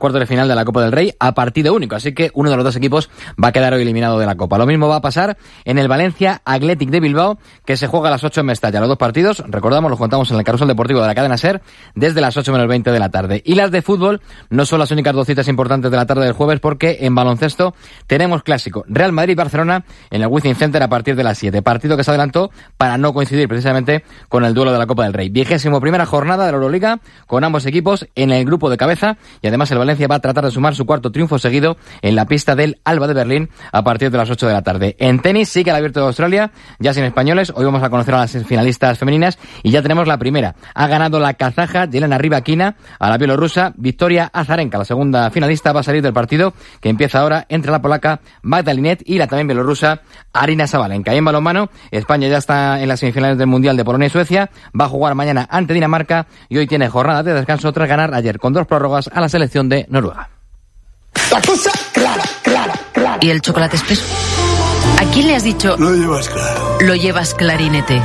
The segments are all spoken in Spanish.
cuartos de final de la Copa del Rey a partido único, así que uno de los dos equipos va a quedar hoy eliminado de la Copa. Lo mismo va a pasar en el Valencia Athletic de Bilbao, que se juega a las 8 en Mestalla. Los dos partidos, recordamos, los contamos en el Carrusel Deportivo de la cadena SER desde las 8 menos 20 de la tarde. Y las de fútbol no son las únicas dos citas importantes de la tarde del jueves, porque en baloncesto tenemos clásico Real Madrid-Barcelona en el Wizzing Center a partir de las 7. Partido que se adelantó para no coincidir precisamente con el duelo de la Copa del Rey. 21ª jornada de la Euroliga con ambos equipos en el grupo de cabeza, y además el Valencia va a tratar de sumar su cuarto triunfo seguido en la pista del Alba de Berlín a partir de las 8 de la tarde. En tenis sigue el Abierto de Australia, ya sin españoles. Hoy vamos a conocer a las finalistas femeninas y ya tenemos la primera. Ha ganado la kazaja Jelena Rybakina a la bielorrusa Victoria Azarenka. La segunda finalista va a salir del partido que empieza ahora entre la polaca Magda Linette y la también bielorrusa Arina Sabalenka. Y en balonmano, España ya está en las semifinales del Mundial de Polonia y Suecia. Va a jugar mañana ante Dinamarca y hoy tiene jornada de descanso tras ganar ayer con 2 prórrogas a la selección de Noruega. La cosa clara. ¿Y el chocolate espeso? ¿A quién le has dicho? Lo llevas claro. Lo llevas clarinete.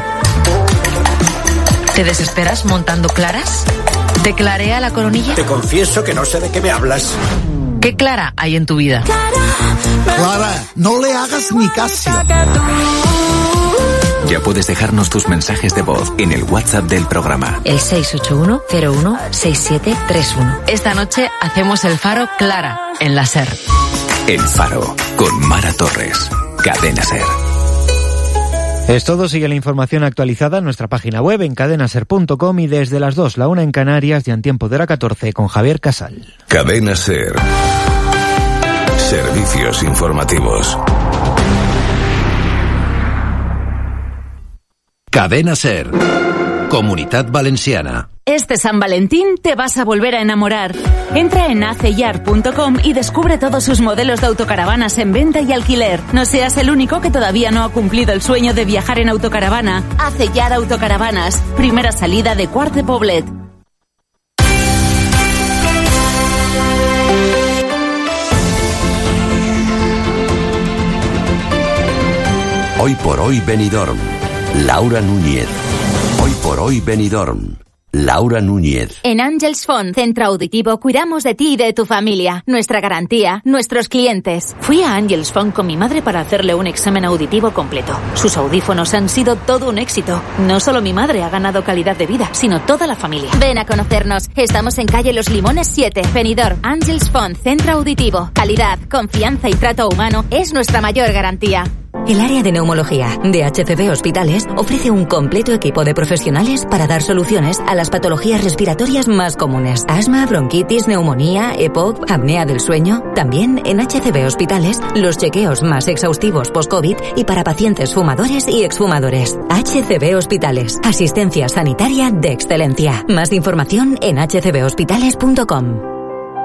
¿Te desesperas montando claras? ¿Te clarea la coronilla? Te confieso que no sé de qué me hablas. ¿Qué Clara hay en tu vida? Clara, no le hagas ni caso. Ya puedes dejarnos tus mensajes de voz en el WhatsApp del programa. El 681-016731. Esta noche hacemos el Faro Clara en la SER. El Faro con Mara Torres. Cadena SER. Es todo. Sigue la información actualizada en nuestra página web en cadenaser.com y desde las 2, la 1 en Canarias y en tiempo de hora 14 con Javier Casal. Cadena SER. Servicios informativos. Cadena SER. Comunitat Valenciana. Este San Valentín te vas a volver a enamorar. Entra en aceyar.com y descubre todos sus modelos de autocaravanas en venta y alquiler. No seas el único que todavía no ha cumplido el sueño de viajar en autocaravana. Aceyar Autocaravanas. Primera salida de Quart de Poblet. Hoy por hoy Benidorm. Laura Núñez. Hoy por hoy Benidorm. Laura Núñez. En Ángels Font, Centro Auditivo, cuidamos de ti y de tu familia. Nuestra garantía, nuestros clientes. Fui a Ángels Font con mi madre para hacerle un examen auditivo completo. Sus audífonos han sido todo un éxito. No solo mi madre ha ganado calidad de vida, sino toda la familia. Ven a conocernos. Estamos en calle Los Limones 7, Benidorm. Ángels Font, Centro Auditivo. Calidad, confianza y trato humano es nuestra mayor garantía. El área de neumología de HCB Hospitales ofrece un completo equipo de profesionales para dar soluciones a las patologías respiratorias más comunes. Asma, bronquitis, neumonía, EPOC, apnea del sueño. También en HCB Hospitales, los chequeos más exhaustivos post-COVID y para pacientes fumadores y exfumadores. HCB Hospitales, asistencia sanitaria de excelencia. Más información en hcbhospitales.com.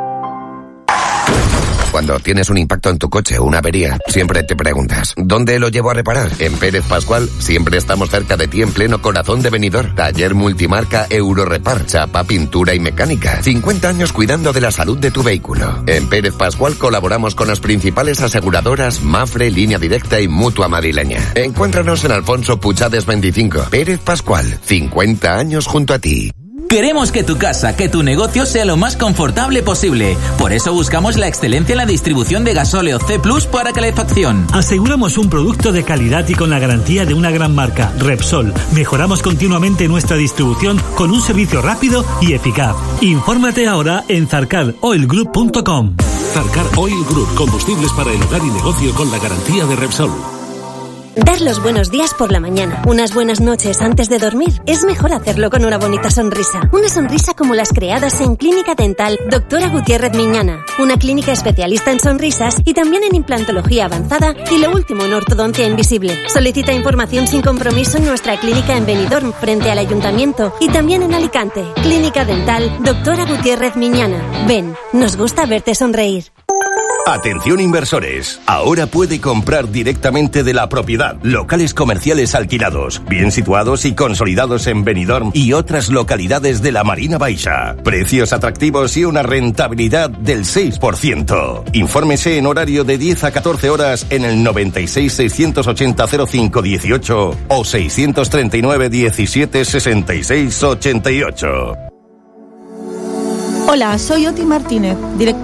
Cuando tienes un impacto en tu coche o una avería, siempre te preguntas, ¿dónde lo llevo a reparar? En Pérez Pascual siempre estamos cerca de ti en pleno corazón de Benidorm. Taller multimarca Eurorepar, chapa, pintura y mecánica. 50 años cuidando de la salud de tu vehículo. En Pérez Pascual colaboramos con las principales aseguradoras Mafre, Línea Directa y Mutua Madrileña. Encuéntranos en Alfonso Puchades 25. Pérez Pascual, 50 años junto a ti. Queremos que tu casa, que tu negocio sea lo más confortable posible. Por eso buscamos la excelencia en la distribución de gasóleo C+ para calefacción. Aseguramos un producto de calidad y con la garantía de una gran marca, Repsol. Mejoramos continuamente nuestra distribución con un servicio rápido y eficaz. Infórmate ahora en zarcaroilgroup.com. Zarcar Oil Group, combustibles para el hogar y negocio con la garantía de Repsol. Dar los buenos días por la mañana, unas buenas noches antes de dormir, es mejor hacerlo con una bonita sonrisa. Una sonrisa como las creadas en Clínica Dental Doctora Gutiérrez Miñana, una clínica especialista en sonrisas y también en implantología avanzada y lo último en ortodoncia invisible. Solicita información sin compromiso en nuestra clínica en Benidorm, frente al Ayuntamiento, y también en Alicante. Clínica Dental Doctora Gutiérrez Miñana. Ven, nos gusta verte sonreír. Atención inversores, ahora puede comprar directamente de la propiedad. Locales comerciales alquilados, bien situados y consolidados en Benidorm y otras localidades de la Marina Baixa. Precios atractivos y una rentabilidad del 6%. Infórmese en horario de 10 a 14 horas en el 96 680 05 18 o 639 17 66 88. Hola, soy Oti Martínez, directora